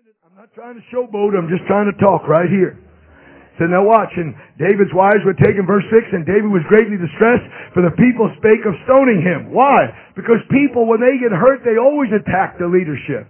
I'm not trying to showboat. I'm just trying to talk right here. So now watch. And David's wives were taken, verse 6, and David was greatly distressed, for the people spake of stoning him. Why? Because people, when they get hurt, they always attack the leadership.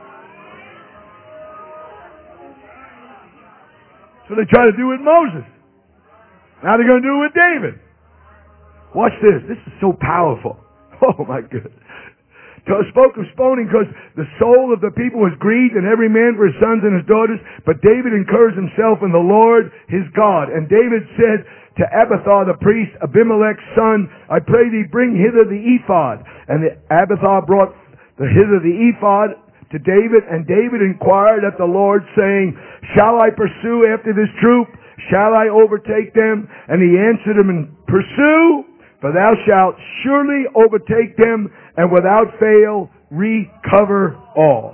So they try to do with Moses. Now they're going to do it with David. Watch this. This is so powerful. Oh my goodness. So it spoke of stoning because the soul of the people was grieved, and every man for his sons and his daughters. But David encouraged himself in the Lord his God. And David said to Abiathar the priest, Abimelech's son, I pray thee, bring hither the ephod. And Abiathar brought hither the ephod to David, and David inquired at the Lord, saying, Shall I pursue after this troop? Shall I overtake them? And he answered him, Pursue, for thou shalt surely overtake them, and without fail recover all.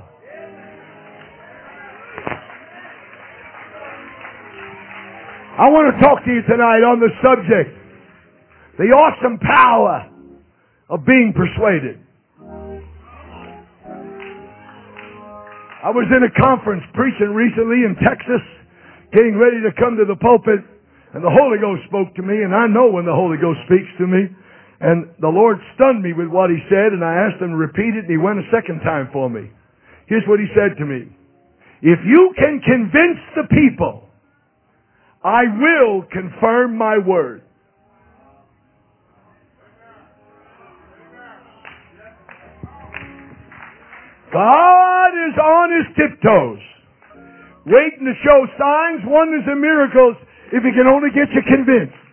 I want to talk to you tonight on the subject, the awesome power of being persuaded. I was in a conference preaching recently in Texas, getting ready to come to the pulpit, and the Holy Ghost spoke to me, and I know when the Holy Ghost speaks to me. And the Lord stunned me with what He said, and I asked Him to repeat it, and He went a second time for me. Here's what He said to me. If you can convince the people, I will confirm my word. God is on His tiptoes, waiting to show signs, wonders, and miracles if He can only get you convinced.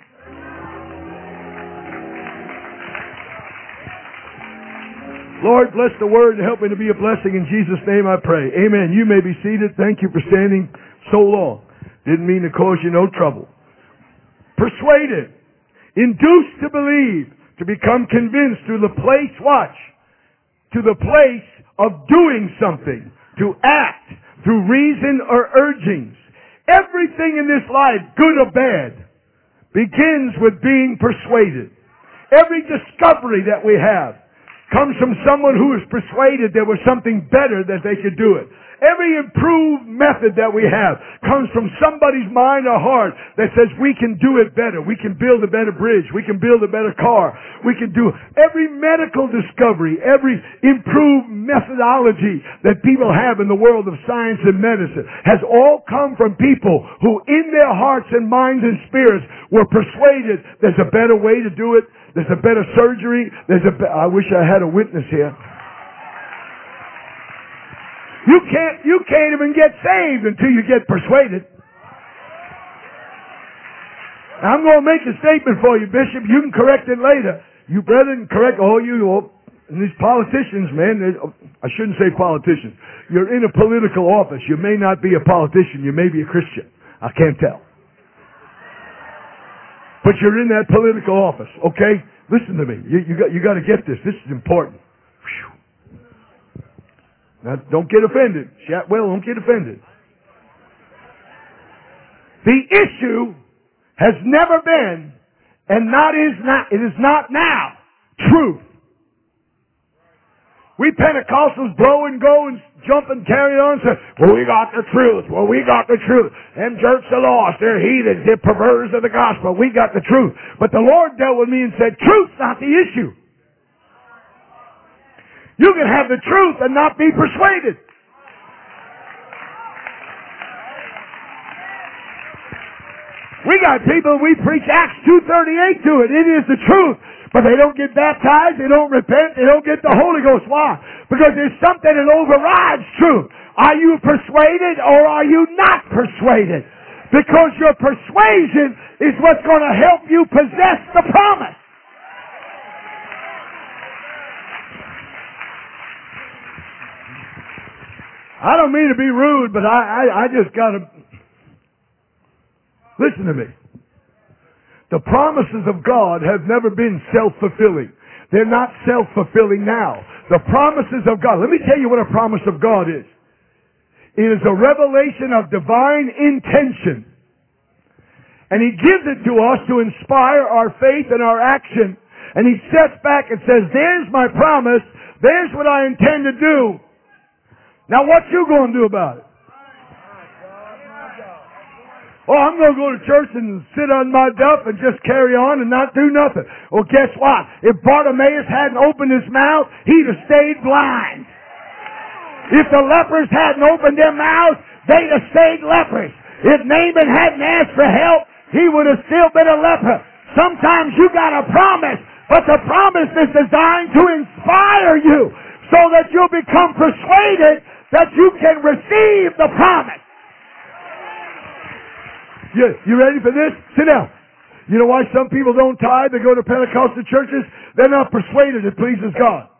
Lord, bless the word and help me to be a blessing. In Jesus' name I pray. Amen. You may be seated. Thank you for standing so long. Didn't mean to cause you no trouble. Persuaded. Induced to believe. To become convinced through the place, watch, to the place of doing something. To act through reason or urgings. Everything in this life, good or bad, begins with being persuaded. Every discovery that we have comes from someone who is persuaded there was something better that they could do it. Every improved method that we have comes from somebody's mind or heart that says we can do it better. We can build a better bridge. We can build a better car. We can do every medical discovery, every improved methodology that people have in the world of science and medicine has all come from people who in their hearts and minds and spirits were persuaded there's a better way to do it. There's a better surgery. I wish I had a witness here. You can't even get saved until you get persuaded. Now, I'm going to make a statement for you, Bishop. You can correct it later. You brethren correct all you. And these politicians, man, I shouldn't say politicians. You're in a political office. You may not be a politician. You may be a Christian. I can't tell. But you're in that political office, okay? Listen to me. You got to get this. This is important. Whew. Now, don't get offended. Don't get offended. The issue has never been, and it is not now, truth. We Pentecostals blow and go and jump and carry on and say, well, we got the truth. Well, we got the truth. Them jerks are lost. They're heathens. They're perverters of the gospel. We got the truth. But the Lord dealt with me and said, truth's not the issue. You can have the truth and not be persuaded. We got people, we preach Acts 2:38 to it. It is the truth. But they don't get baptized, they don't repent, they don't get the Holy Ghost. Why? Because there's something that overrides truth. Are you persuaded or are you not persuaded? Because your persuasion is what's going to help you possess the promise. I don't mean to be rude, but I just got to... Listen to me. The promises of God have never been self-fulfilling. They're not self-fulfilling now. The promises of God. Let me tell you what a promise of God is. It is a revelation of divine intention. And He gives it to us to inspire our faith and our action. And He sets back and says, there's my promise. There's what I intend to do. Now what you going to do about it? Oh, I'm going to go to church and sit on my duff and just carry on and not do nothing. Well, guess what? If Bartimaeus hadn't opened his mouth, he'd have stayed blind. If the lepers hadn't opened their mouths, they'd have stayed lepers. If Naaman hadn't asked for help, he would have still been a leper. Sometimes you got a promise, but the promise is designed to inspire you so that you'll become persuaded that you can receive the promise. You ready for this? Sit down. You know why some people don't tithe? They go to Pentecostal churches. They're not persuaded it pleases God.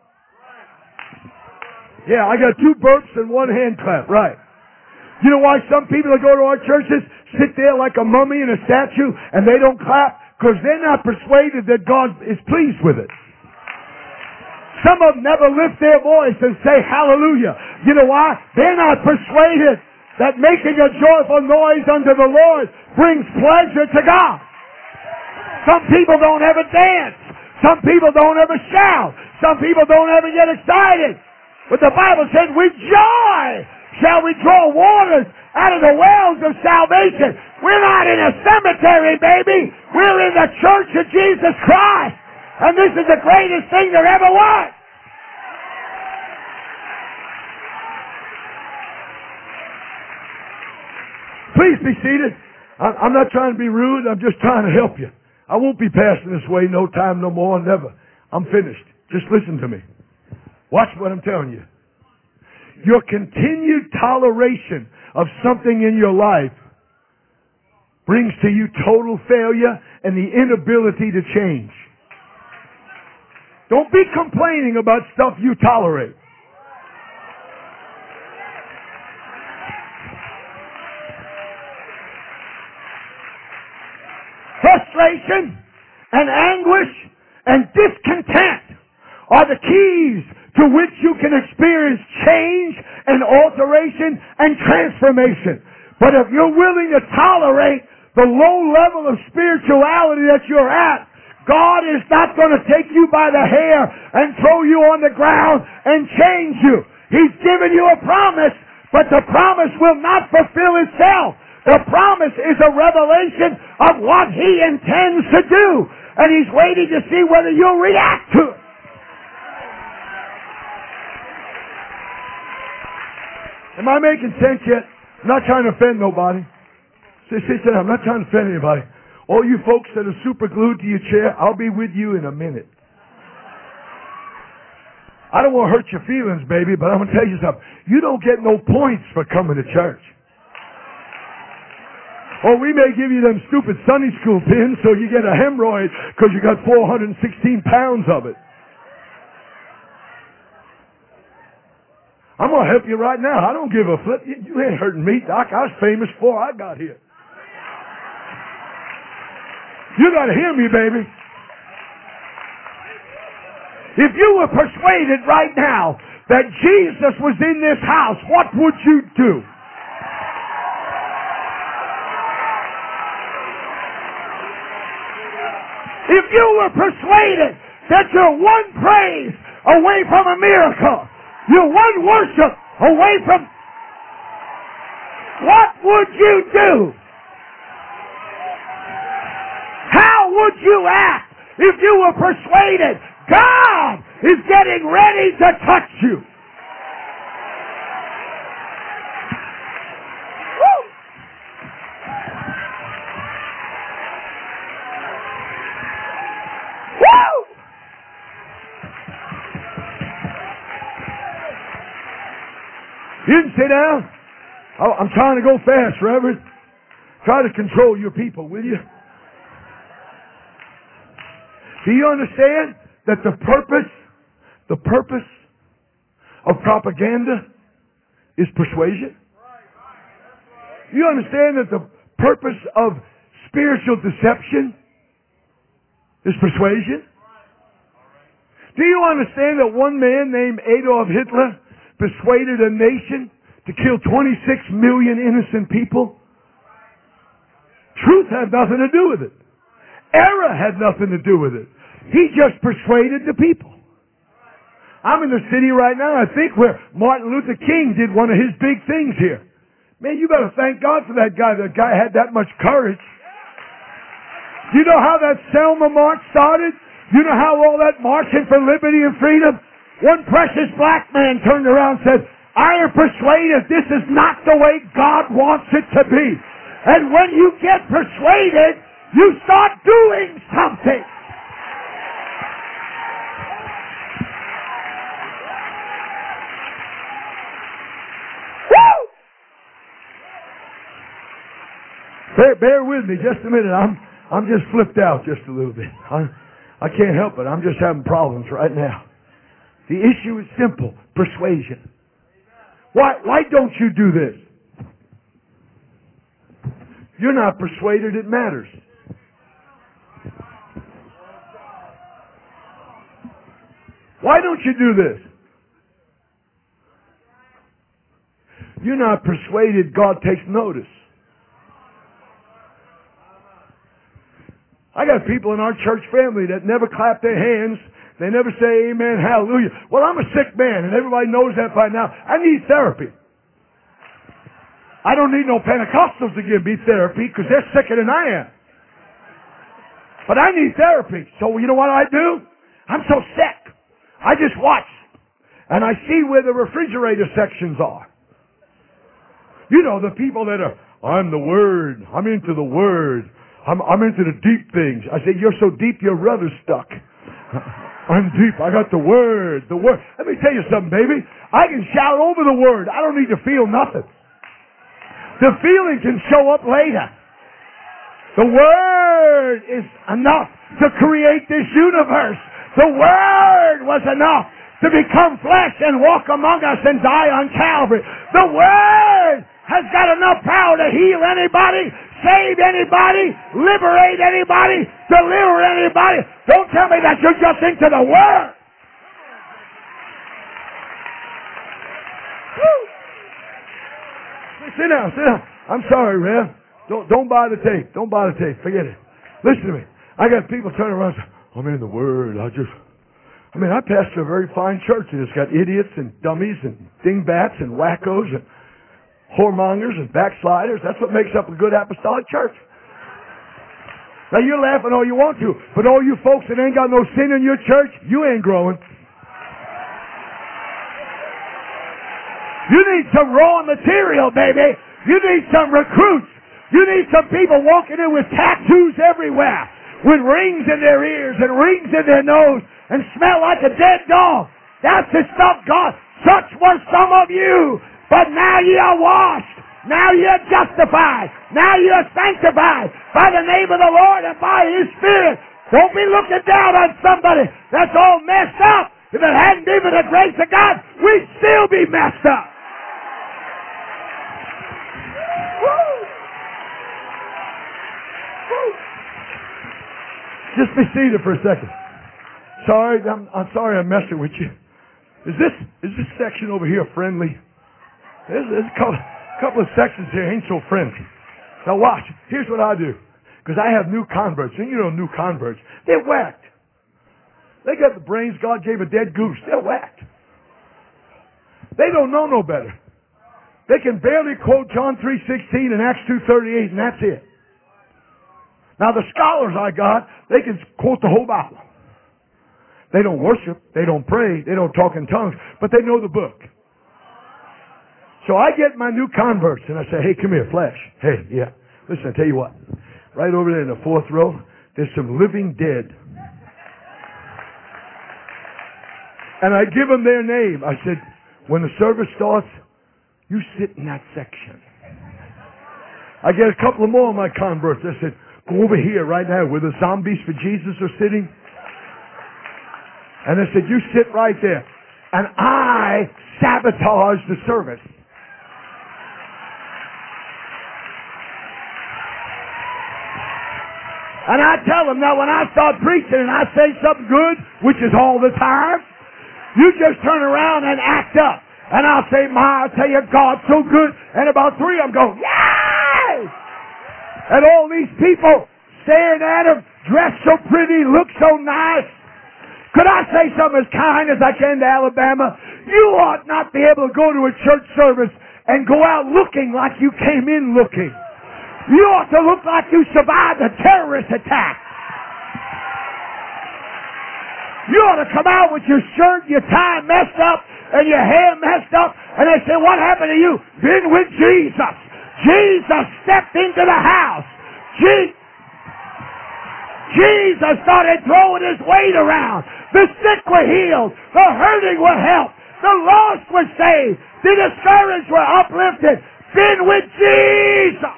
Yeah, I got 2 burps and 1 hand clap. Right. You know why some people that go to our churches sit there like a mummy and a statue and they don't clap? Because they're not persuaded that God is pleased with it. Some of them never lift their voice and say hallelujah. You know why? They're not persuaded that making a joyful noise unto the Lord brings pleasure to God. Some people don't ever dance. Some people don't ever shout. Some people don't ever get excited. But the Bible said, with joy shall we draw waters out of the wells of salvation. We're not in a cemetery, baby. We're in the church of Jesus Christ. And this is the greatest thing there ever was. Please be seated. I'm not trying to be rude. I'm just trying to help you. I won't be passing this way no time, no more, never. I'm finished. Just listen to me. Watch what I'm telling you. Your continued toleration of something in your life brings to you total failure and the inability to change. Don't be complaining about stuff you tolerate. Frustration and anguish and discontent are the keys to which you can experience change and alteration and transformation. But if you're willing to tolerate the low level of spirituality that you're at, God is not going to take you by the hair and throw you on the ground and change you. He's given you a promise, but the promise will not fulfill itself. The promise is a revelation of what He intends to do. And He's waiting to see whether you'll react to it. Am I making sense yet? I'm not trying to offend nobody. Sit down. I'm not trying to offend anybody. All you folks that are super glued to your chair, I'll be with you in a minute. I don't want to hurt your feelings, baby, but I'm going to tell you something. You don't get no points for coming to church. Or we may give you them stupid Sunday school pins so you get a hemorrhoid because you got 416 pounds of it. I'm going to help you right now. I don't give a flip. You ain't hurting me, Doc. I was famous before I got here. You got to hear me, baby. If you were persuaded right now that Jesus was in this house, what would you do? If you were persuaded that you're one praise away from a miracle, you're one worship away from... What would you do? How would you act if you were persuaded God is getting ready to touch you? Woo! Woo! You can sit down. I'm trying to go fast, Reverend. Try to control your people, will you? Do you understand that the purpose of propaganda is persuasion? You understand that the purpose of spiritual deception is persuasion? Do you understand that one man named Adolf Hitler persuaded a nation to kill 26 million innocent people? Truth had nothing to do with it. Error had nothing to do with it. He just persuaded the people. I'm in the city right now, I think, where Martin Luther King did one of his big things here. Man, you better thank God for that guy. That guy had that much courage. You know how that Selma march started? You know how all that marching for liberty and freedom? One precious black man turned around and said, I am persuaded this is not the way God wants it to be. And when you get persuaded, you start doing something. Woo! Bear with me just a minute. I'm just flipped out just a little bit. I can't help it. I'm just having problems right now. The issue is simple. Persuasion. Why don't you do this? You're not persuaded it matters. Why don't you do this? You're not persuaded God takes notice. I got people in our church family that never clap their hands. They never say amen, hallelujah. Well, I'm a sick man, and everybody knows that by now. I need therapy. I don't need no Pentecostals to give me therapy because they're sicker than I am. But I need therapy. So you know what I do? I'm so sick. I just watch. And I see where the refrigerator sections are. You know, the people that are, I'm the Word. I'm into the Word. I'm into the deep things. I say, you're so deep, your rudder's stuck. I'm deep. I got the Word. The Word. Let me tell you something, baby. I can shout over the Word. I don't need to feel nothing. The feeling can show up later. The Word is enough to create this universe. The Word was enough to become flesh and walk among us and die on Calvary. The Word has got enough power to heal anybody, save anybody, liberate anybody, deliver anybody. Don't tell me that you're just into the Word. Woo. Sit down, sit down. I'm sorry, Rev. Don't buy the tape. Don't buy the tape. Forget it. Listen to me. I got people turning around and say, I'm in the Word. I pastor a very fine church, and it's got idiots and dummies and dingbats and wackos and whoremongers and backsliders. That's what makes up a good apostolic church. Now, you're laughing all you want to, but all you folks that ain't got no sin in your church, you ain't growing. You need some raw material, baby. You need some recruits. You need some people walking in with tattoos everywhere, with rings in their ears and rings in their nose and smell like a dead dog. That's the stuff God. Such were some of you, but now ye are washed. Now you're justified. Now you're sanctified by the name of the Lord and by His Spirit. Don't be looking down on somebody that's all messed up. If it hadn't been for the grace of God, we'd still be messed up. Woo! Woo! Just be seated for a second. Sorry, I'm sorry I'm messing with you. Is this section over here friendly? There's a couple of sections here ain't so friendly. Now watch. Here's what I do. Because I have new converts. And you know new converts. They're whacked. They got the brains God gave a dead goose. They're whacked. They don't know no better. They can barely quote John 3:16 and Acts 2:38, and that's it. Now the scholars I got, they can quote the whole Bible. They don't worship, they don't pray, they don't talk in tongues, but they know the book. So I get my new converts and I say, hey, come here, Flash. Hey, yeah. Listen, I tell you what. Right over there in the fourth row, there's some living dead. And I give them their name. I said, when the service starts, you sit in that section. I get a couple of more of my converts. I said, go over here right now where the zombies for Jesus are sitting. And I said, you sit right there. And I sabotage the service. And I tell them, now when I start preaching and I say something good, which is all the time, you just turn around and act up. And I'll say, Ma, I'll tell you, God's so good. And about three of them go, yay! And all these people staring at him, dressed so pretty, look so nice. Could I say something as kind as I can to Alabama? You ought not be able to go to a church service and go out looking like you came in looking. You ought to look like you survived a terrorist attack. You ought to come out with your shirt, your tie messed up, and your hair messed up, and they say, what happened to you? Been with Jesus. Jesus stepped into the house. Jesus started throwing his weight around. The sick were healed. The hurting were helped. The lost were saved. The discouraged were uplifted. Been with Jesus.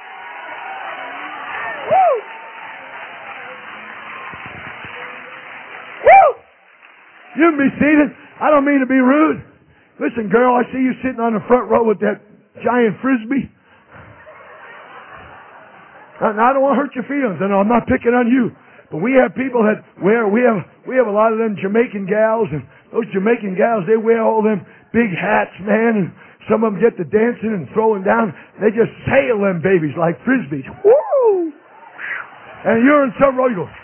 Woo! Woo! You can be seated. I don't mean to be rude. Listen, girl, I see you sitting on the front row with that giant frisbee. Now, I don't want to hurt your feelings. I know I'm not picking on you. But we have people that wear, we have a lot of them Jamaican gals, and those Jamaican gals, they wear all them big hats, man, and some of them get to dancing and throwing down. They just sail them babies like frisbees. Woo! And you're in some row, you go.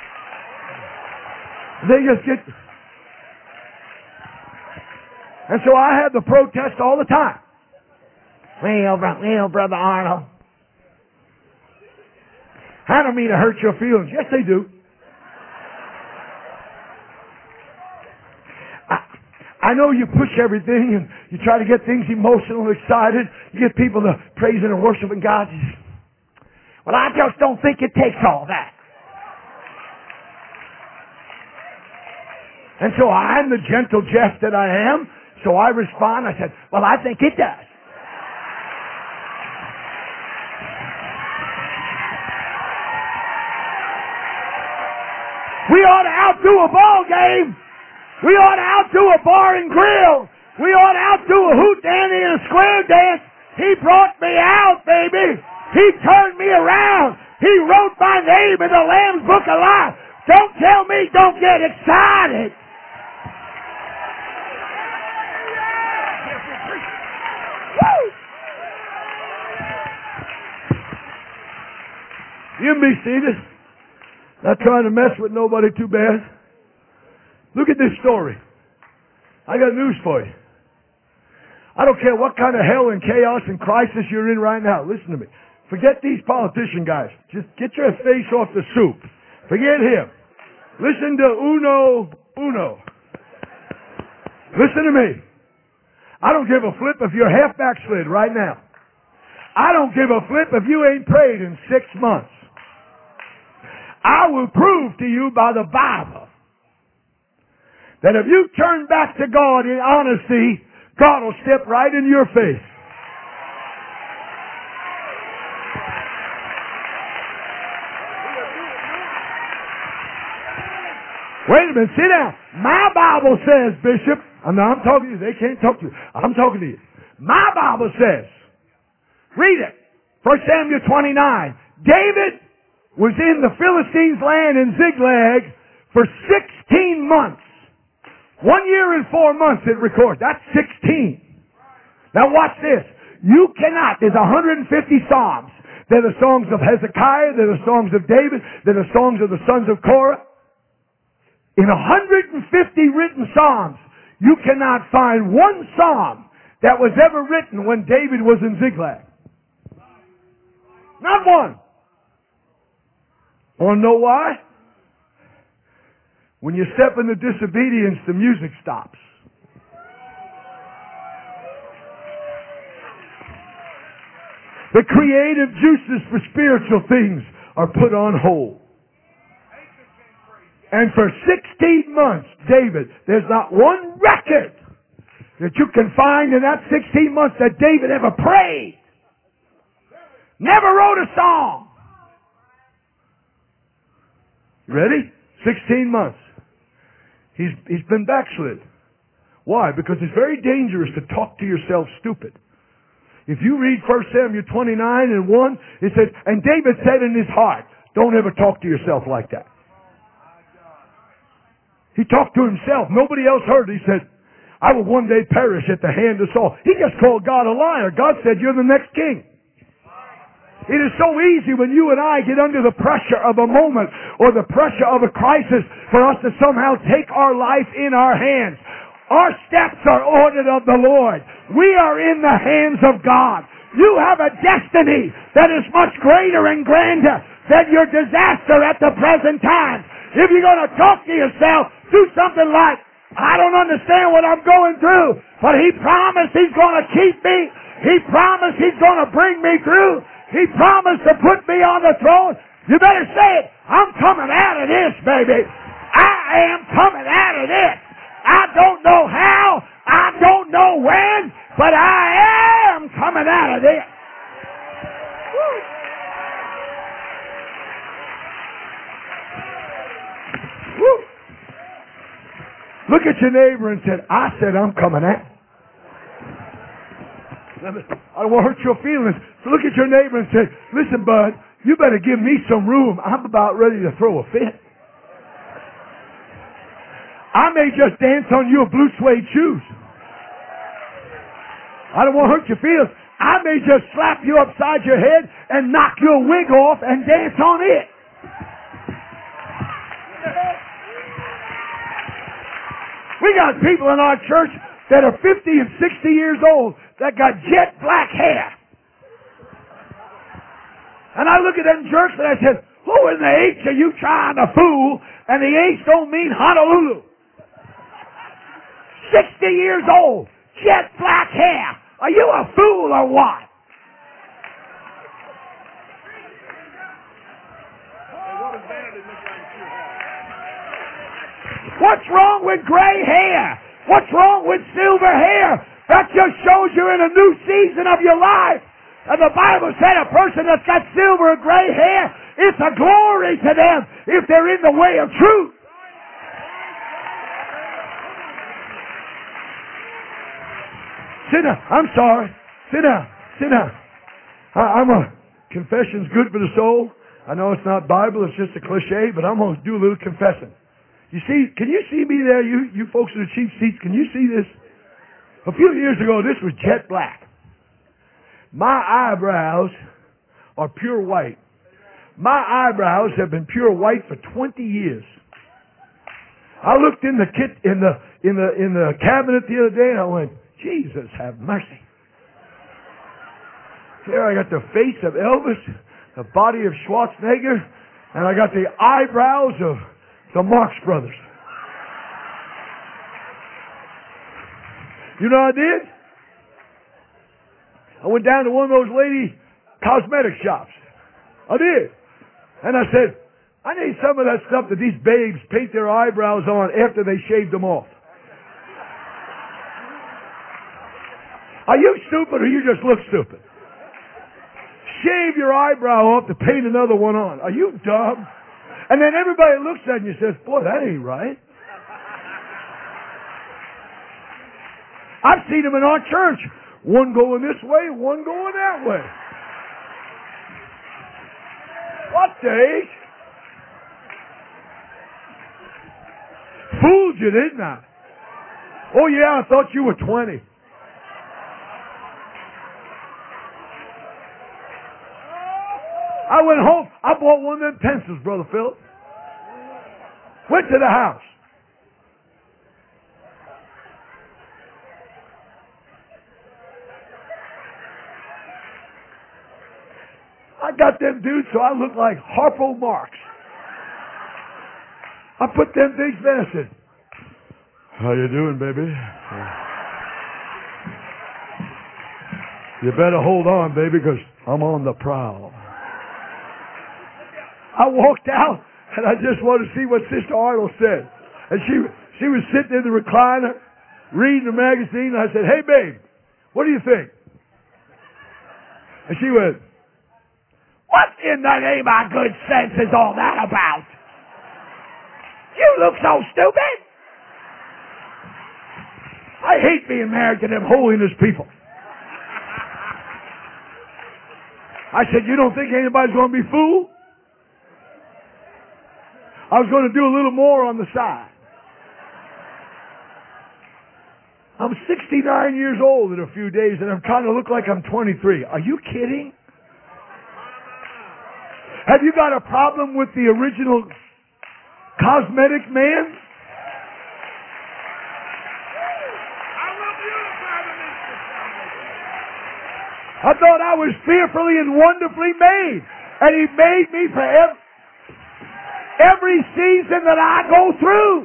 They just get... And so I have the protest all the time. Well, Brother Arnold, I don't mean to hurt your feelings. Yes, they do. I know you push everything and you try to get things emotional and excited. You get people to praising and worshiping God. Well, I just don't think it takes all that. And so I'm the gentle Jeff that I am. So I respond. I said, well, I think it does. We ought to outdo a ball game. We ought to outdo a bar and grill. We ought to outdo a hoot dandy and a square dance. He brought me out, baby. He turned me around. He wrote my name in the Lamb's Book of Life. Don't tell me don't get excited. Woo! You can be seated. Not trying to mess with nobody too bad. Look at this story. I got news for you. I don't care what kind of hell and chaos and crisis you're in right now. Listen to me. Forget these politician guys. Just get your face off the soup. Forget him. Listen to Uno. Listen to me. I don't give a flip if you're half backslid right now. I don't give a flip if you ain't prayed in 6 months. I will prove to you by the Bible that if you turn back to God in honesty, God will step right in your face. Wait a minute, sit down. My Bible says, Bishop, I'm talking to you. They can't talk to you. I'm talking to you. My Bible says, read it. 1 Samuel 29. David was in the Philistines' land in Ziklag for 16 months. 1 year and 4 months it records. That's 16. Now watch this. You cannot. There's 150 Psalms. They're the songs of Hezekiah. They're the songs of David. They're the songs of the sons of Korah. In 150 written Psalms, you cannot find one Psalm that was ever written when David was in Ziklag. Not one. Want to know why? When you step into disobedience, the music stops. The creative juices for spiritual things are put on hold. And for 16 months, David, there's not one record that you can find in that 16 months that David ever prayed. Never wrote a song. Ready? 16 months. He's been backslid. Why? Because it's very dangerous to talk to yourself stupid. If you read 1 Samuel 29 and 1, it says, and David said in his heart, don't ever talk to yourself like that. He talked to himself. Nobody else heard. He said, I will one day perish at the hand of Saul. He just called God a liar. God said, you're the next king. It is so easy when you and I get under the pressure of a moment or the pressure of a crisis for us to somehow take our life in our hands. Our steps are ordered of the Lord. We are in the hands of God. You have a destiny that is much greater and grander than your disaster at the present time. If you're going to talk to yourself, do something like, I don't understand what I'm going through, but He promised He's going to keep me. He promised He's going to bring me through. He promised to put me on the throne. You better say it. I'm coming out of this, baby. I am coming out of this. I don't know how. I don't know when, but I am coming out of this. Woo. Woo. Look at your neighbor and say, I said I'm coming out. I don't want to hurt your feelings. So look at your neighbor and say, listen, bud, you better give me some room. I'm about ready to throw a fit. I may just dance on your blue suede shoes. I don't want to hurt your feelings. I may just slap you upside your head and knock your wig off and dance on it. We got people in our church that are 50 and 60 years old that got jet black hair. And I look at them jerks and I said, who in the H are you trying to fool? And the H don't mean Honolulu. 60 years old, jet black hair. Are you a fool or what? What's wrong with gray hair? What's wrong with silver hair? That just shows you're in a new season of your life. And the Bible said a person that's got silver or gray hair, it's a glory to them if they're in the way of truth. Sit down. I'm sorry. Sit down. Sit down. I'm a confession's good for the soul. I know it's not Bible, it's just a cliche, but I'm going to do a little confessing. You see, can you see me there, you folks in the cheap seats? Can you see this? A few years ago, this was jet black. My eyebrows are pure white. My eyebrows have been pure white for 20 years. I looked in the cabinet the other day and I went, Jesus have mercy. There I got the face of Elvis, the body of Schwarzenegger, and I got the eyebrows of the Marx Brothers. You know what I did? I went down to one of those lady cosmetic shops. I did. And I said, I need some of that stuff that these babes paint their eyebrows on after they shaved them off. Are you stupid or you just look stupid? Shave your eyebrow off to paint another one on. Are you dumb? And then everybody looks at you and says, boy, that ain't right. I've seen them in our church. One going this way, one going that way. What the heck? Fooled you, didn't I? Oh yeah, I thought you were 20. I went home. I bought one of them pencils, Brother Philip. Went to the house. I got them dudes so I look like Harpo Marx. I put them things there and said, how you doing, baby? You better hold on, baby, because I'm on the prowl. I walked out, and I just wanted to see what Sister Arnold said. And she was sitting in the recliner, reading the magazine, and I said, hey, babe, what do you think? And she went, what in the name of good sense is all that about? You look so stupid. I hate being married to them holiness people. I said, you don't think anybody's going to be fooled? I was going to do a little more on the side. I'm 69 years old in a few days, and I'm trying to look like I'm 23. Are you kidding? Have you got a problem with the original cosmetic man? I thought I was fearfully and wonderfully made. And He made me for every season that I go through.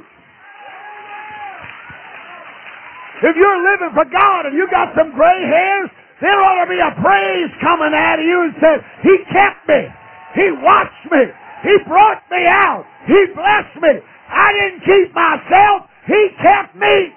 If you're living for God and you got some gray hairs, there ought to be a praise coming out of you and say, He kept me. He watched me. He brought me out. He blessed me. I didn't keep myself. He kept me.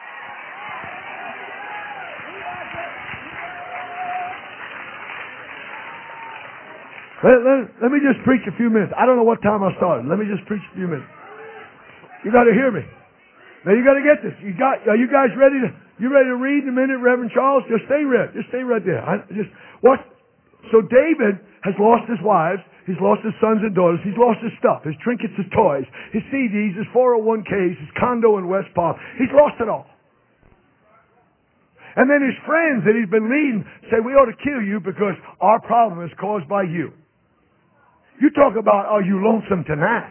Let me just preach a few minutes. I don't know what time I started. Let me just preach a few minutes. You got to hear me. Now you got to get this. Are you guys ready to? You ready to read in a minute, Reverend Charles? Just stay right there. So David has lost his wives. He's lost his sons and daughters. He's lost his stuff, his trinkets, his toys, his CDs, his 401ks, his condo in West Palm. He's lost it all. And then his friends that he's been leading say, we ought to kill you because our problem is caused by you. You talk about, are you lonesome tonight?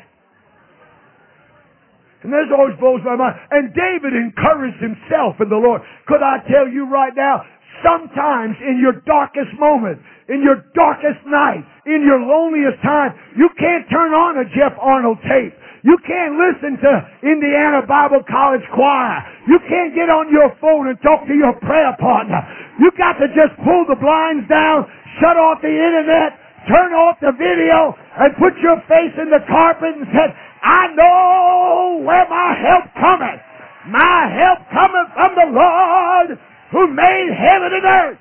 And this always blows my mind. And David encouraged himself in the Lord. Could I tell you right now, sometimes in your darkest moment, in your darkest night, in your loneliest time, you can't turn on a Jeff Arnold tape. You can't listen to Indiana Bible College Choir. You can't get on your phone and talk to your prayer partner. You got to just pull the blinds down, shut off the internet, turn off the video, and put your face in the carpet and say, I know where my help cometh. My help cometh from the Lord who made heaven and earth.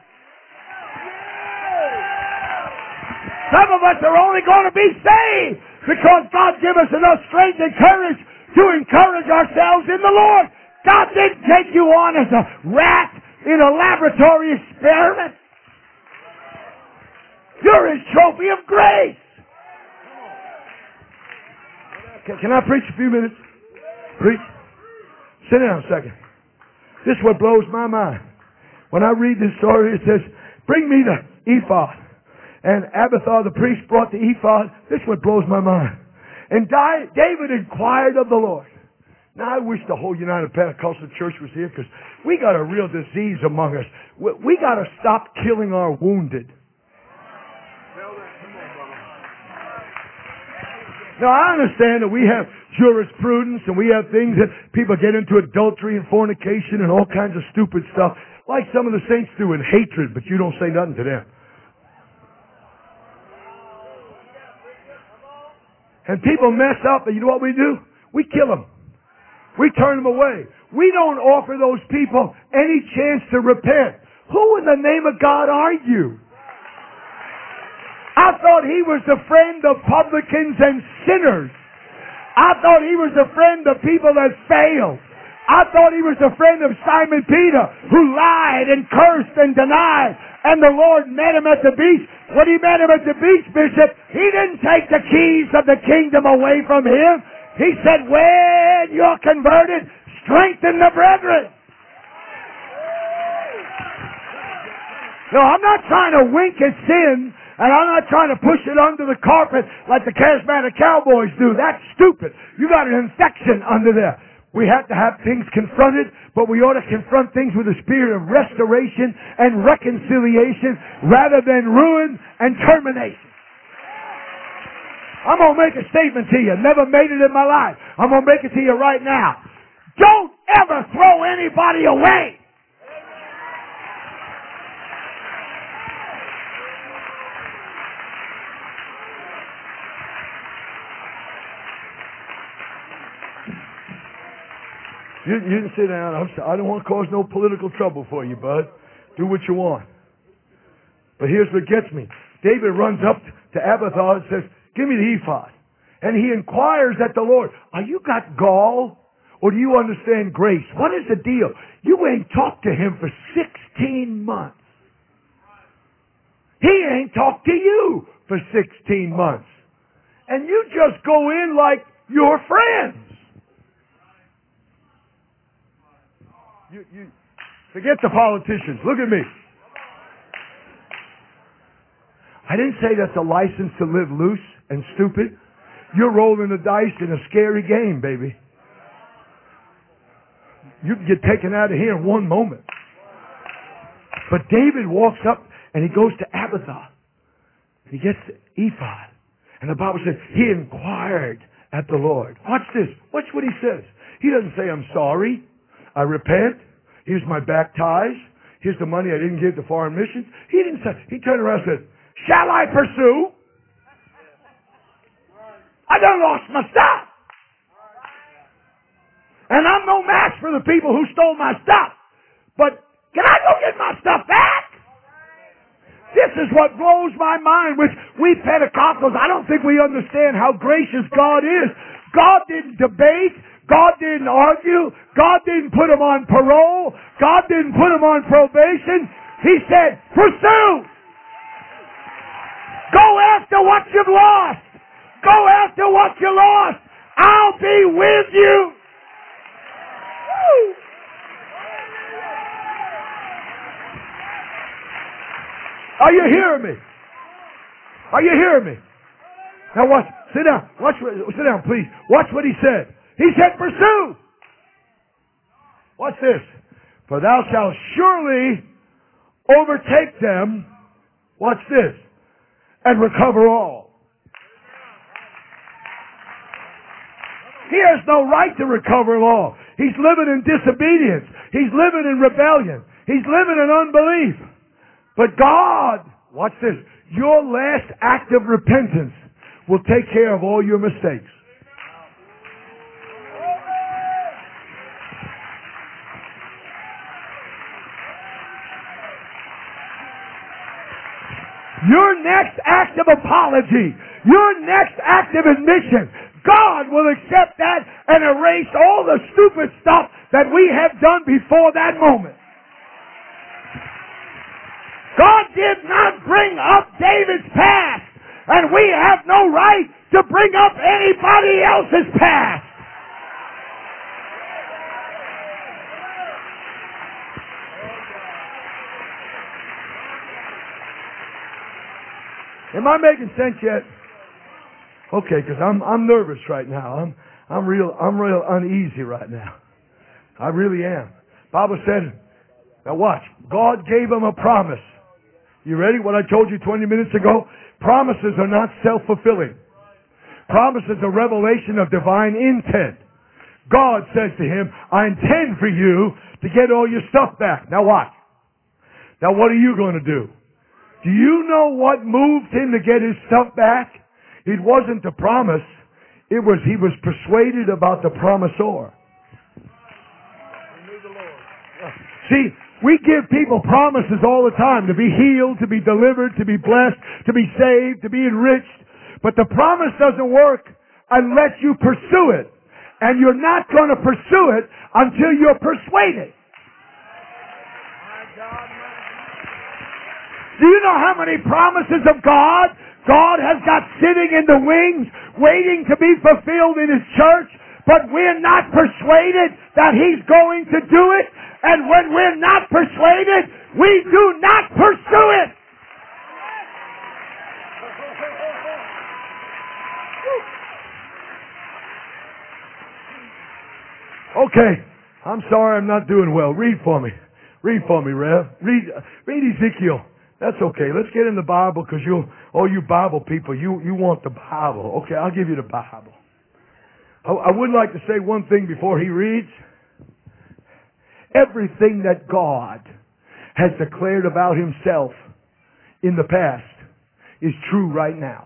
Some of us are only going to be saved because God gave us enough strength and courage to encourage ourselves in the Lord. God didn't take you on as a rat in a laboratory experiment. You're His trophy of grace. Can I preach a few minutes? Preach. Sit down a second. This is what blows my mind. When I read this story, it says, bring me the ephod. And Abiathar the priest brought the ephod. This is what blows my mind. And David inquired of the Lord. Now I wish the whole United Pentecostal Church was here because we got a real disease among us. We got to stop killing our wounded. Now, I understand that we have jurisprudence and we have things that people get into adultery and fornication and all kinds of stupid stuff, like some of the saints do in hatred, but you don't say nothing to them. And people mess up, and you know what we do? We kill them. We turn them away. We don't offer those people any chance to repent. Who in the name of God are you? I thought He was the friend of publicans and sinners. I thought He was the friend of people that failed. I thought He was the friend of Simon Peter, who lied and cursed and denied. And the Lord met him at the beach. When He met him at the beach, Bishop, He didn't take the keys of the kingdom away from him. He said, when you're converted, strengthen the brethren. No, I'm not trying to wink at sin. And I'm not trying to push it under the carpet like the charismatic cowboys do. That's stupid. You got an infection under there. We have to have things confronted, but we ought to confront things with a spirit of restoration and reconciliation rather than ruin and termination. I'm going to make a statement to you. Never made it in my life. I'm going to make it to you right now. Don't ever throw anybody away. You can sit down. I don't want to cause no political trouble for you, bud. Do what you want. But here's what gets me. David runs up to Abiathar and says, give me the ephod. And he inquires at the Lord, are you got gall? Or do you understand grace? What is the deal? You ain't talked to him for 16 months. He ain't talked to you for 16 months. And you just go in like your friends. You forget the politicians. Look at me. I didn't say that's a license to live loose and stupid. You're rolling the dice in a scary game, baby. You can get taken out of here in one moment. But David walks up And he goes to Abathar. He gets the ephod. And the Bible says he inquired at the Lord. Watch this. Watch what he says. He doesn't say, I'm sorry. I repent. Here's my back ties. Here's the money I didn't give to foreign missions. He didn't say. He turned around and said, shall I pursue? I done lost my stuff. And I'm no match for the people who stole my stuff. But can I go get my stuff back? This is what blows my mind, which we Pentecostals, I don't think we understand how gracious God is. God didn't debate. God didn't argue. God didn't put him on parole. God didn't put him on probation. He said, pursue. Go after what you've lost. Go after what you lost. I'll be with you. Woo. Are you hearing me? Are you hearing me? Now watch. Sit down. Sit down, please. Watch what he said. He said, pursue. Watch this. For thou shalt surely overtake them. Watch this. And recover all. He has no right to recover all. He's living in disobedience. He's living in rebellion. He's living in unbelief. But God, watch this, your last act of repentance will take care of all your mistakes. Your next act of apology, your next act of admission, God will accept that and erase all the stupid stuff that we have done before that moment. God did not bring up David's past, and we have no right to bring up anybody else's past. Am I making sense yet? Okay, because I'm nervous right now. I'm real uneasy right now. I really am. Bible said, now watch, God gave him a promise. You ready? What I told you 20 minutes ago? Promises are not self-fulfilling. Promises are revelation of divine intent. God says to him, I intend for you to get all your stuff back. Now watch. Now what are you going to do? Do you know what moved him to get his stuff back? It wasn't the promise. It was he was persuaded about the promisor. See, we give people promises all the time to be healed, to be delivered, to be blessed, to be saved, to be enriched. But the promise doesn't work unless you pursue it. And you're not going to pursue it until you're persuaded. Do you know how many promises of God has got sitting in the wings waiting to be fulfilled in His church? But we're not persuaded that He's going to do it. And when we're not persuaded, we do not pursue it. Okay. I'm sorry I'm not doing well. Read for me. Read for me, Rev. Read Ezekiel. That's okay. Let's get in the Bible because you Bible people, you want the Bible. Okay, I'll give you the Bible. I would like to say one thing before he reads. Everything that God has declared about Himself in the past is true right now.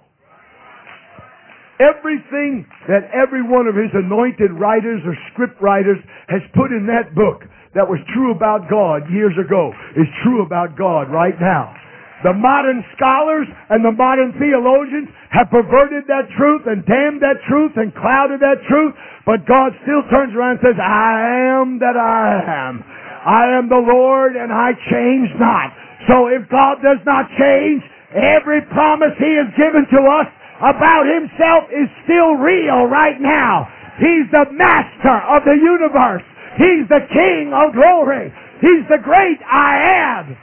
Everything that every one of His anointed writers or script writers has put in that book that was true about God years ago is true about God right now. The modern scholars and the modern theologians have perverted that truth and damned that truth and clouded that truth, but God still turns around and says, I am that I am. I am the Lord and I change not. So if God does not change, every promise He has given to us about Himself is still real right now. He's the master of the universe. He's the King of glory. He's the great I am.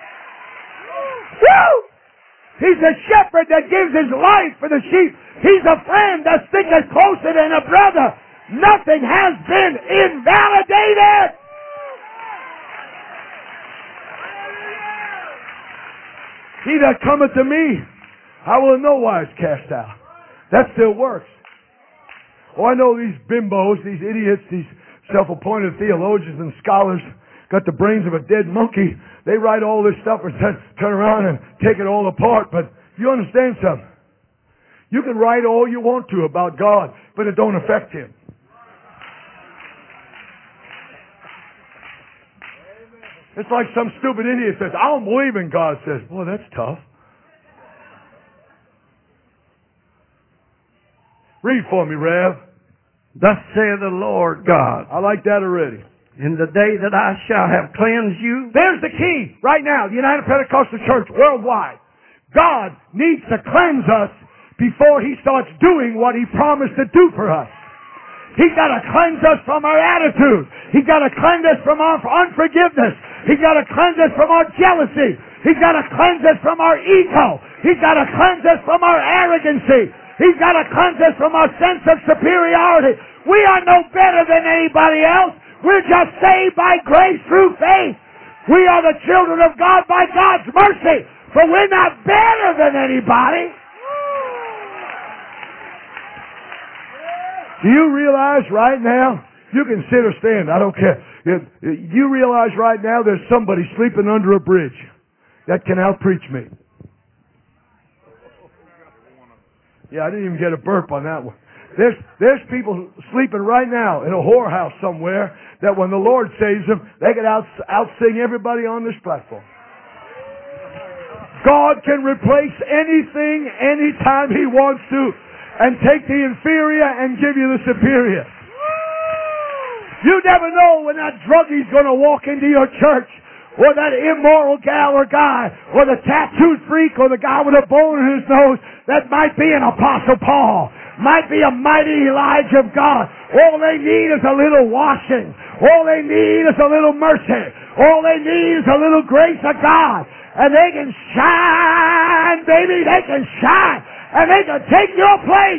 Woo! He's a shepherd that gives his life for the sheep. He's a friend that sticks closer than a brother. Nothing has been invalidated. He that cometh to me, I will in no wise cast out. That still works. Oh, I know these bimbos, these idiots, these self-appointed theologians and scholars got the brains of a dead monkey. They write all this stuff and turn around and take it all apart. But you understand something? You can write all you want to about God, but it don't affect Him. It's like some stupid idiot says, I don't believe in God. Says, boy, that's tough. Read for me, Rev. Thus saith the Lord God. I like that already. In the day that I shall have cleansed you. There's the key right now. The United Pentecostal Church worldwide. God needs to cleanse us before He starts doing what He promised to do for us. He's got to cleanse us from our attitude. He's got to cleanse us from our unforgiveness. He's got to cleanse us from our jealousy. He's got to cleanse us from our ego. He's got to cleanse us from our arrogancy. He's got to cleanse us from our sense of superiority. We are no better than anybody else. We're just saved by grace through faith. We are the children of God by God's mercy. But we're not better than anybody. Do you realize right now, you can sit or stand, I don't care. You realize right now there's somebody sleeping under a bridge that can outpreach me. Yeah, I didn't even get a burp on that one. There's people sleeping right now in a whorehouse somewhere that when the Lord saves them, they can out-sing everybody on this platform. God can replace anything, anytime He wants to, and take the inferior and give you the superior. You never know when that druggie's going to walk into your church, or that immoral gal or guy, or the tattooed freak, or the guy with a bone in his nose. That might be an Apostle Paul, might be a mighty Elijah of God. All they need is a little washing. All they need is a little mercy. All they need is a little grace of God. And they can shine, baby, they can shine. And they can take your place.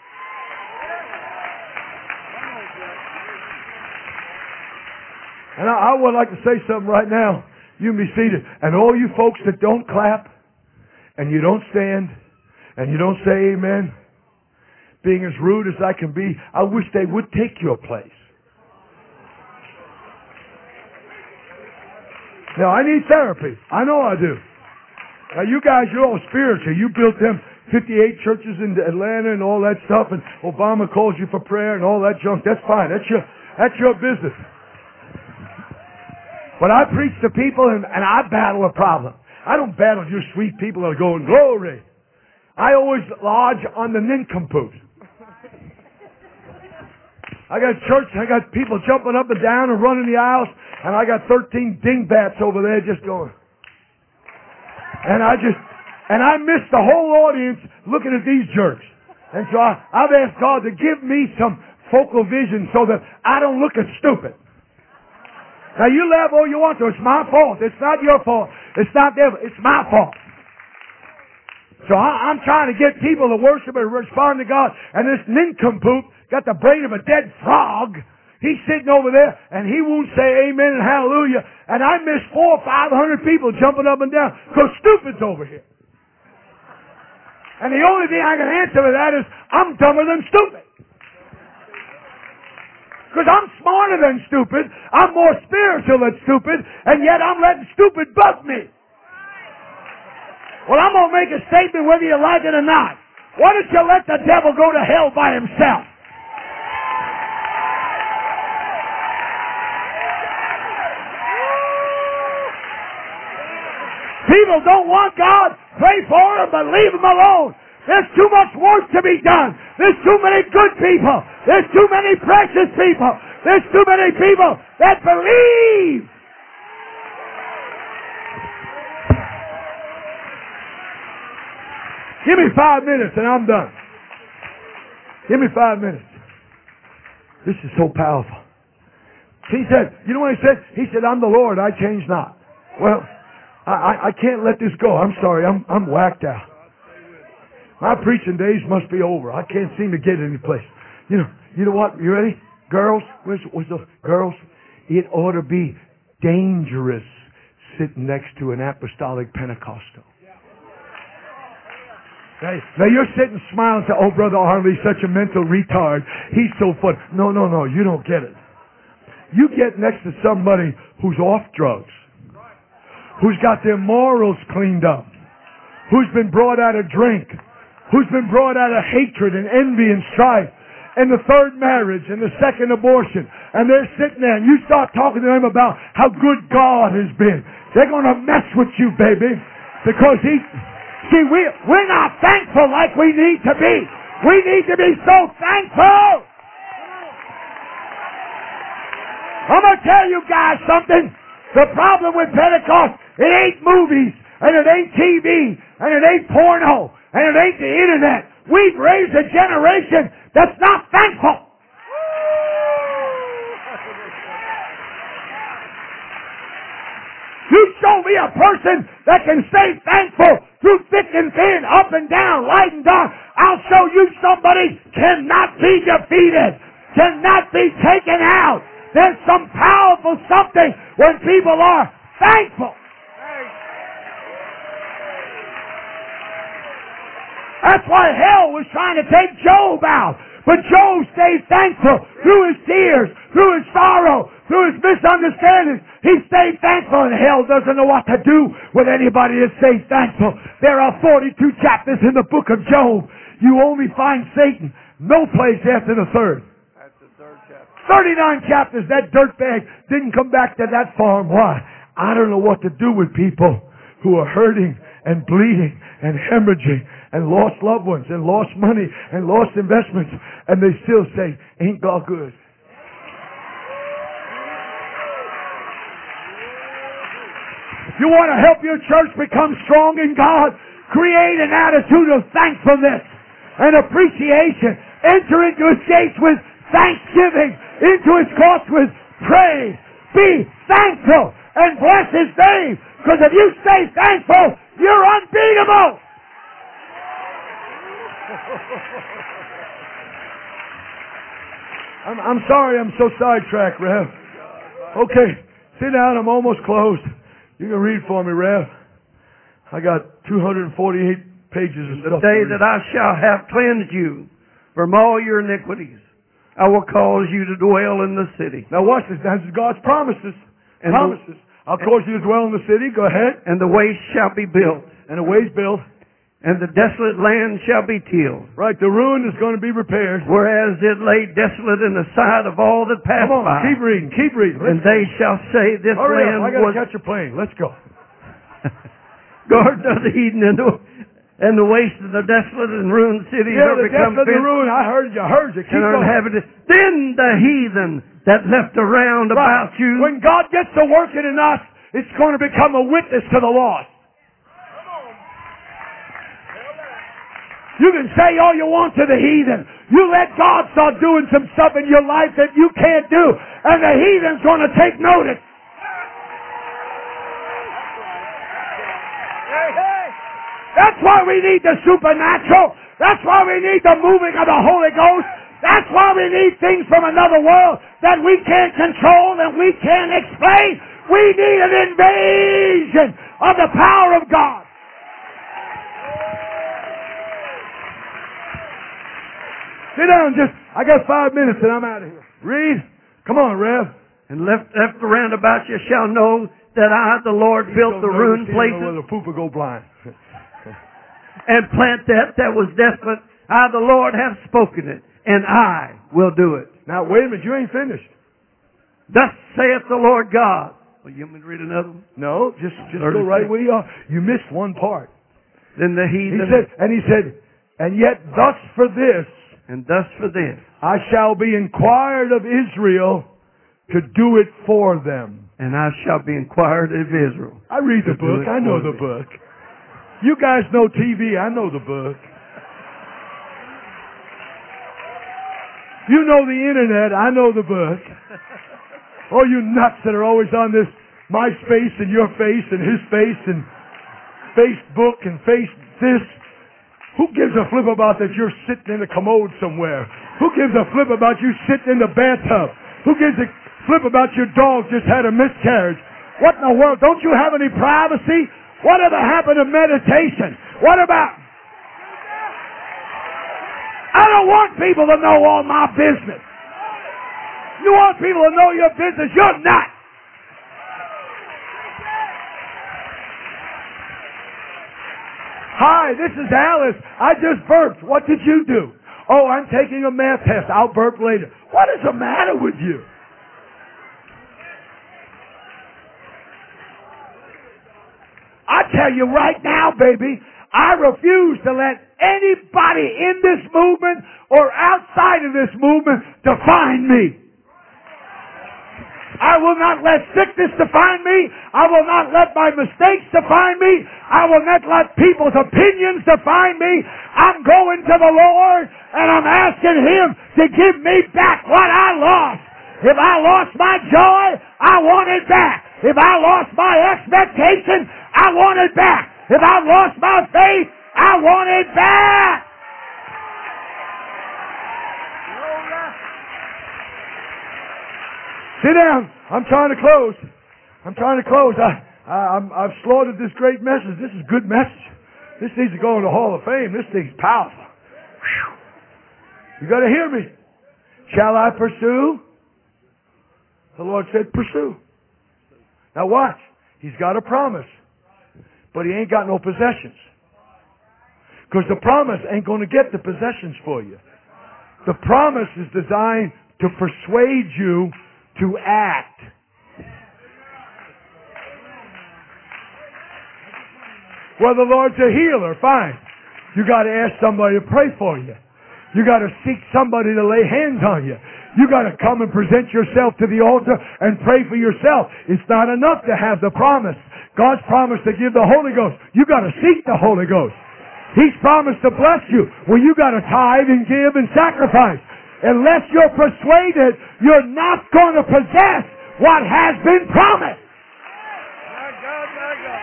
And I would like to say something right now. You can be seated. And all you folks that don't clap, and you don't stand, and you don't say amen, being as rude as I can be, I wish they would take your place. Now, I need therapy. I know I do. Now, you guys, you're all spiritual. You built them 58 churches in Atlanta and all that stuff, and Obama calls you for prayer and all that junk. That's fine. That's your business. But I preach to people and I battle a problem. I don't battle you sweet people that are going, glory. I always lodge on the nincompoops. I got church, I got people jumping up and down and running the aisles, and I got 13 dingbats over there just going. And I miss the whole audience looking at these jerks. And so I've asked God to give me some focal vision so that I don't look as stupid. Now you laugh all you want to. It's my fault. It's not your fault. It's not their fault. It's my fault. So I'm trying to get people to worship and respond to God. And this nincompoop got the brain of a dead frog. He's sitting over there and he won't say amen and hallelujah. And I miss 400 or 500 people jumping up and down because stupid's over here. And the only thing I can answer to that is I'm dumber than stupid. Because I'm smarter than stupid. I'm more spiritual than stupid. And yet I'm letting stupid bug me. Well, I'm going to make a statement whether you like it or not. Why don't you let the devil go to hell by himself? People don't want God. Pray for him, but leave him alone. There's too much work to be done. There's too many good people. There's too many precious people. There's too many people that believe. Give me 5 minutes and I'm done. Give me 5 minutes. This is so powerful. He said, you know what he said? He said, I'm the Lord, I change not. Well, I can't let this go. I'm sorry, I'm whacked out. My preaching days must be over. I can't seem to get any place. You know what? You ready? Girls, where's the girls? It ought to be dangerous sitting next to an apostolic Pentecostal. Now you're sitting smiling and say, oh, Brother Arley's such a mental retard. He's so fun. No, you don't get it. You get next to somebody who's off drugs, who's got their morals cleaned up, who's been brought out of drink, who's been brought out of hatred and envy and strife, and the third marriage and the second abortion, and they're sitting there and you start talking to them about how good God has been. They're going to mess with you, baby, because we're not thankful like we need to be. We need to be so thankful. I'm going to tell you guys something. The problem with Pentecost, it ain't movies, and it ain't TV, and it ain't porno, and it ain't the internet. We've raised a generation that's not thankful. You show me a person that can stay thankful through thick and thin, up and down, light and dark. I'll show you somebody cannot be defeated, cannot be taken out. There's some powerful something when people are thankful. That's why hell was trying to take Job out. But Job stayed thankful through his tears, through his sorrow, through his misunderstandings. He stayed thankful, and hell doesn't know what to do with anybody that stays thankful. There are 42 chapters in the book of Job. You only find Satan no place after the third. That's the third chapter. 39 chapters. That dirtbag didn't come back to that farm. Why? I don't know what to do with people who are hurting and bleeding and hemorrhaging and lost loved ones and lost money and lost investments, and they still say, ain't God good? If you want to help your church become strong in God, create an attitude of thankfulness and appreciation. Enter into His gates with thanksgiving, into His courts with praise. Be thankful and bless His name, because if you stay thankful, you're unbeatable. I'm sorry I'm so sidetracked, Rev. Okay, sit down. I'm almost closed. You can read for me, Rev. I got 248 pages of stuff. The day that I shall have cleansed you from all your iniquities, I will cause you to dwell in the city. Now watch this. This is God's promises. Promises. I'll cause you to dwell in the city. Go ahead. And the ways shall be built. And the ways built. And the desolate land shall be tilled. Right, the ruin is going to be repaired. Whereas it lay desolate in the sight of all that passed by. Come on, keep reading, keep reading. And they shall say, this land I got to catch a plane. Let's go. Garden of the Eden and the waste of the desolate and ruined cities are become the ruin. I heard you. Keep going. Inhabited. Then the heathen that left around about you. When God gets to working in us, it's going to become a witness to the lost. You can say all you want to the heathen. You let God start doing some stuff in your life that you can't do, and the heathen's going to take notice. That's why we need the supernatural. That's why we need the moving of the Holy Ghost. That's why we need things from another world that we can't control and we can't explain. We need an invasion of the power of God. Sit down, I got 5 minutes and I'm out of here. Read. Come on, Rev. And left around about you shall know that I, the Lord, built the ruined places. The poop will go blind. And plant that was desolate. I, the Lord, have spoken it, and I will do it. Now, wait a minute. You ain't finished. Thus saith the Lord God. Well, you want me to read another one? No, just go right where you are. You missed one part. Then the heathen... He said, and yet thus for this... And thus for this, I shall be inquired of Israel to do it for them. And I shall be inquired of Israel. I read the book. I know the book. You guys know TV. I know the book. You know the internet. I know the book. Oh, you nuts that are always on this MySpace and your face and his face and Facebook and this. Who gives a flip about that you're sitting in a commode somewhere? Who gives a flip about you sitting in the bathtub? Who gives a flip about your dog just had a miscarriage? What in the world? Don't you have any privacy? Whatever happened to meditation? What about... I don't want people to know all my business. You want people to know your business, you're nuts. Hi, this is Alice. I just burped. What did you do? Oh, I'm taking a math test. I'll burp later. What is the matter with you? I tell you right now, baby, I refuse to let anybody in this movement or outside of this movement define me. I will not let sickness define me. I will not let my mistakes define me. I will not let people's opinions define me. I'm going to the Lord and I'm asking Him to give me back what I lost. If I lost my joy, I want it back. If I lost my expectation, I want it back. If I lost my faith, I want it back. Sit down. I'm trying to close. I've slaughtered this great message. This is a good message. This needs to go in the Hall of Fame. This thing's powerful. Whew. You got to hear me. Shall I pursue? The Lord said, pursue. Now watch. He's got a promise. But He ain't got no possessions. Because the promise ain't going to get the possessions for you. The promise is designed to persuade you to act. Well, the Lord's a healer, fine. You got to ask somebody to pray for you. You got to seek somebody to lay hands on you. You got to come and present yourself to the altar and pray for yourself. It's not enough to have the promise. God's promised to give the Holy Ghost. You got to seek the Holy Ghost. He's promised to bless you. Well, you got to tithe and give and sacrifice. Unless you're persuaded, you're not going to possess what has been promised. My God, my God.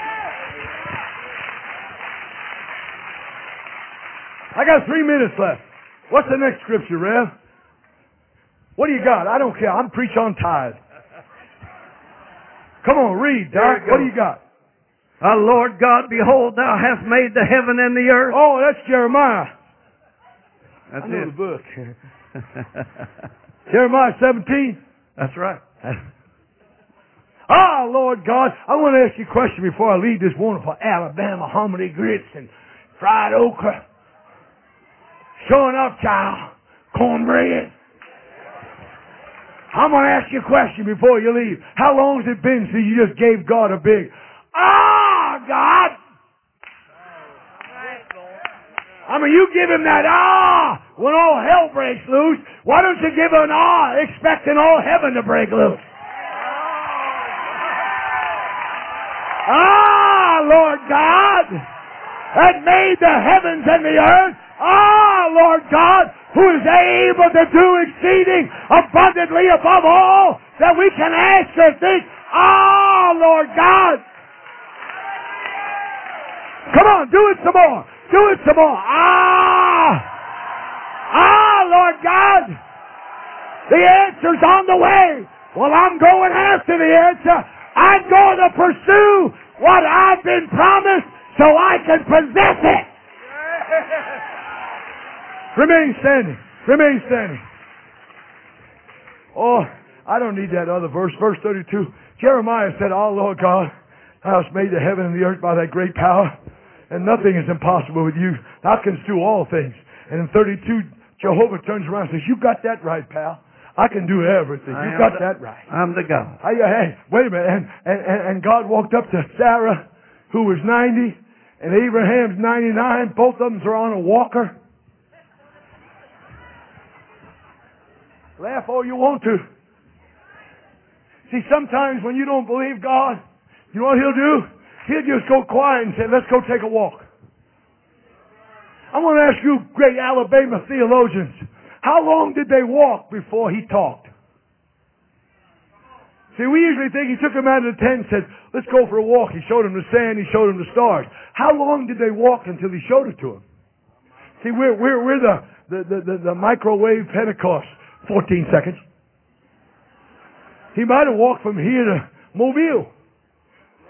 I got 3 minutes left. What's the next scripture, Rev? What do you got? I don't care. I'm preach on tithe. Come on, read, Doc. What do you got? Lord God, behold, thou hast made the heaven and the earth. Oh, that's Jeremiah. That's I know it. the book. Jeremiah 17. That's right. Lord God, I want to ask you a question before I leave this wonderful Alabama hominy grits and fried okra. Showing up, child. Cornbread. I'm going to ask you a question before you leave. How long has it been since you just gave God a big, God? I mean, you give Him that when all hell breaks loose. Why don't you give an expecting all heaven to break loose? Lord God, that made the heavens and the earth. Lord God, who is able to do exceeding abundantly above all that we can ask or think. Lord God. Come on, do it some more. Do it some more. Lord God. The answer's on the way. Well, I'm going after the answer. I'm going to pursue what I've been promised so I can possess it. Remain standing. Remain standing. Oh, I don't need that other verse. Verse 32. Jeremiah said, Lord God, thou hast made the heaven and the earth by thy great power, and nothing is impossible with you. Thou canst do all things. And in 32, Jehovah turns around and says, you got that right, pal. I can do everything. You got that right. I'm the God. Hey, wait a minute. And God walked up to Sarah, who was 90, and Abraham's 99. Both of them are on a walker. Laugh all you want to. See, sometimes when you don't believe God, you know what He'll do? He'll just go quiet and say, let's go take a walk. I want to ask you, great Alabama theologians, how long did they walk before He talked? See, we usually think He took them out of the tent and said, let's go for a walk. He showed them the sand. He showed them the stars. How long did they walk until He showed it to them? See, we're the microwave Pentecost. 14 seconds. He might have walked from here to Mobile.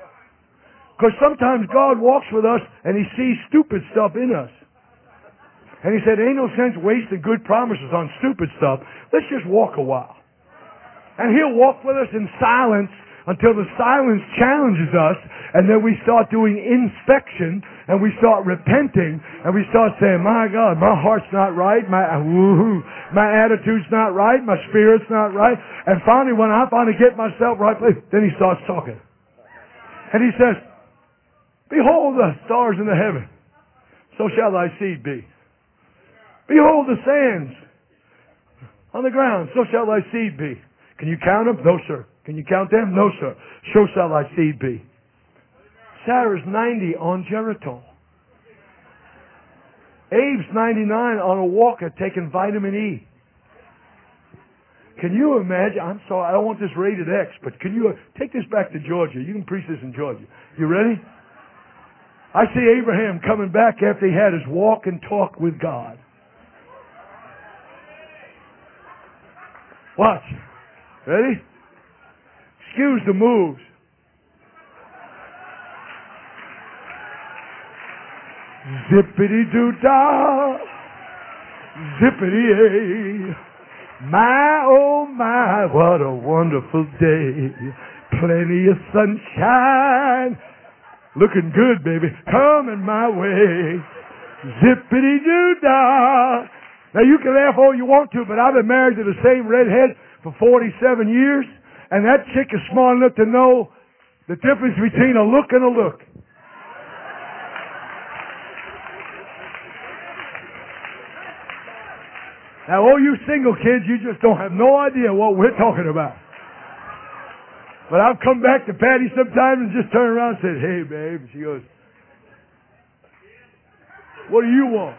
Because sometimes God walks with us and He sees stupid stuff in us. And he said, ain't no sense wasting good promises on stupid stuff. Let's just walk a while. And he'll walk with us in silence until the silence challenges us, and then we start doing inspection, and we start repenting, and we start saying, my God, my heart's not right, my attitude's not right, my spirit's not right. And finally, when I finally get myself right, then he starts talking. And he says, behold the stars in the heaven, so shall thy seed be. Behold the sands on the ground, so shall thy seed be. Can you count them? No, sir. Can you count them? No, sir. So shall thy seed be. Sarah's 90 on Geritol. Abe's 99 on a walker taking vitamin E. Can you imagine? I'm sorry, I don't want this rated X, but can you take this back to Georgia? You can preach this in Georgia. You ready? I see Abraham coming back after he had his walk and talk with God. Watch. Ready? Excuse the moves. Zippity-doo-dah, zippity-ay. My, oh my, what a wonderful day. Plenty of sunshine. Looking good, baby. Coming my way. Zippity-doo-dah. Now you can laugh all you want to, but I've been married to the same redhead for 47 years, and that chick is smart enough to know the difference between a look and a look. Now, all you single kids, you just don't have no idea what we're talking about. But I've come back to Patty sometimes and just turn around and said, hey, babe. She goes, what do you want?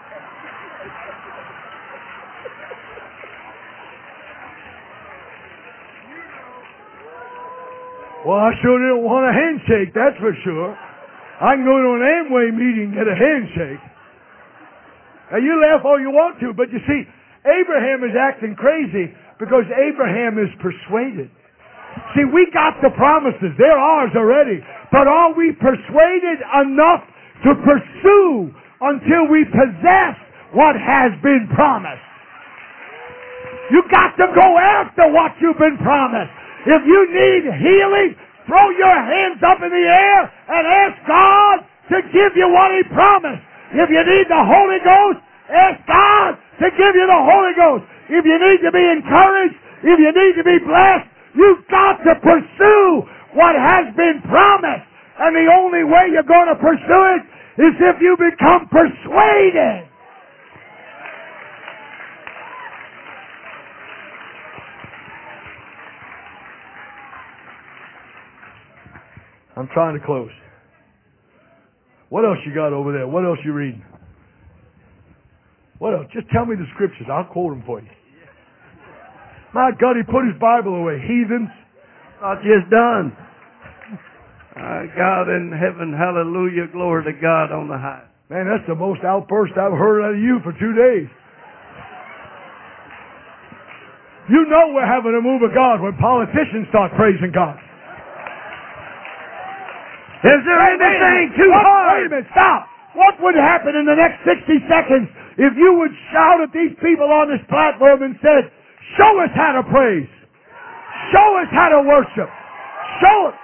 Well, I sure didn't want a handshake, that's for sure. I can go to an Amway meeting and get a handshake. Now, you laugh all you want to, but you see, Abraham is acting crazy because Abraham is persuaded. See, we got the promises. They're ours already. But are we persuaded enough to pursue until we possess what has been promised? You got to go after what you've been promised. If you need healing, throw your hands up in the air and ask God to give you what He promised. If you need the Holy Ghost, ask God to give you the Holy Ghost. If you need to be encouraged, if you need to be blessed, you've got to pursue what has been promised. And the only way you're going to pursue it is if you become persuaded. I'm trying to close. What else you got over there? What else you reading? What else? Just tell me the scriptures. I'll quote them for you. My God, he put his Bible away. Heathens. Not just done. God in heaven, hallelujah, glory to God on the high. Man, that's the most outburst I've heard out of you for 2 days. You know we're having a move of God when politicians start praising God. Is there anything too hard? Wait a minute, stop. What would happen in the next 60 seconds if you would shout at these people on this platform and said, show us how to praise. Show us how to worship. Show us.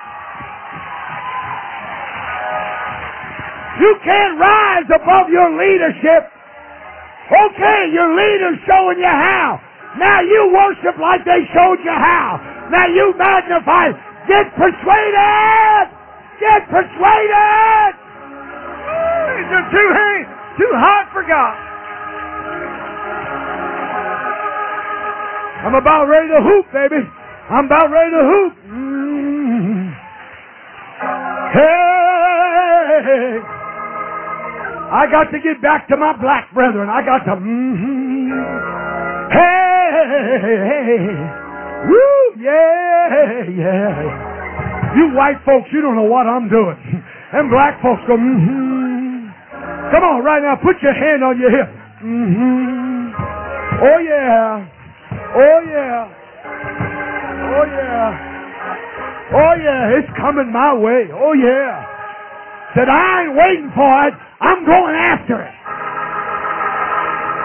You can't rise above your leadership. Okay, your leader's showing you how. Now you worship like they showed you how. Now you magnify. Get persuaded. Get persuaded! These are too hot for God. I'm about ready to hoop, baby. I'm about ready to hoop. Hey! I got to get back to my black brethren. I got to... Hey! Woo! Yeah! You white folks, you don't know what I'm doing. And black folks go, Come on, right now, put your hand on your hip. Oh, yeah. Oh, yeah. Oh, yeah. Oh, yeah, it's coming my way. Oh, yeah. Said, I ain't waiting for it. I'm going after it.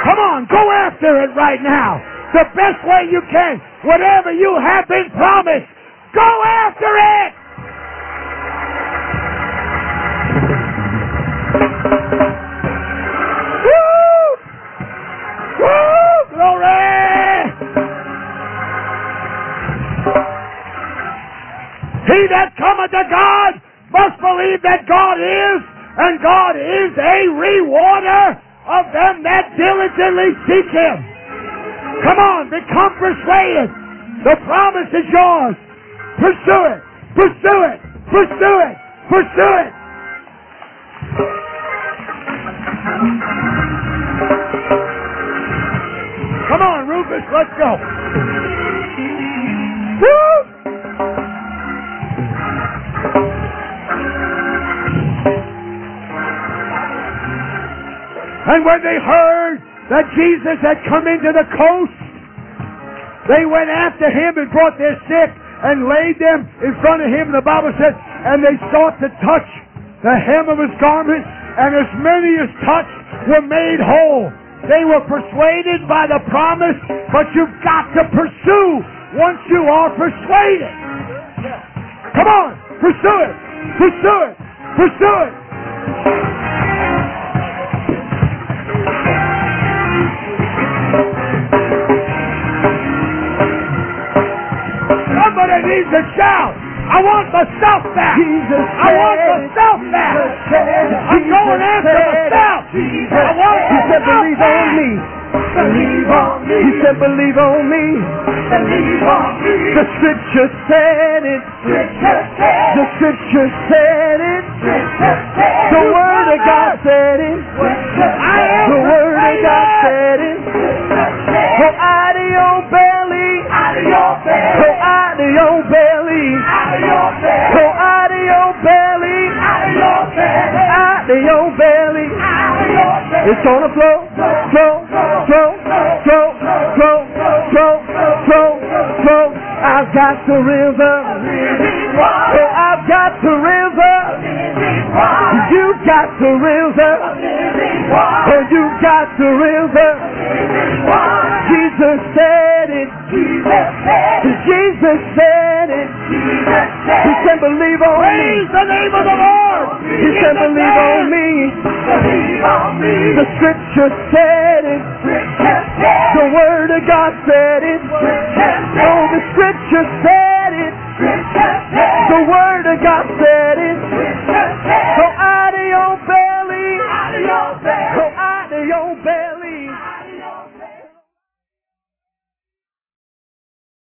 Come on, go after it right now. The best way you can. Whatever you have been promised, go after it. Woo! Woo! Glory! He that cometh to God must believe that God is, and God is a rewarder of them that diligently seek Him. Come on, become persuaded. The promise is yours. Pursue it. Pursue it. Pursue it. Pursue it. Come on, Rufus, let's go. Woo! And when they heard that Jesus had come into the coast, they went after Him and brought their sick and laid them in front of Him. The Bible says, and they sought to touch the hem of His garment, and as many as touched were made whole. They were persuaded by the promise, but you've got to pursue once you are persuaded. Come on, pursue it, pursue it, pursue it. Somebody needs to shout. I want myself back. Jesus, I want myself back. I'm going after myself. I want myself. He said, believe on me. Believe on me. He said, believe on me. Believe on me. The Scripture said it. The Scripture said it. The Word of God said it. The Word of God said it. Go out of your belly. Go out of your belly. Go out of your belly. Out of your belly. It's gonna flow, flow, flow, flow, flow, flow, flow, flow. I've got the river. Oh, I've got the river. You got the river. Oh, you got the river. Jesus said it. Jesus said it. He said, believe on me. Praise the name of the Lord. He said, believe on me. The Scripture said it. The Word of God said it. Oh, the Scripture said it. The Word of God said it. Go out of your belly. Go out of your belly.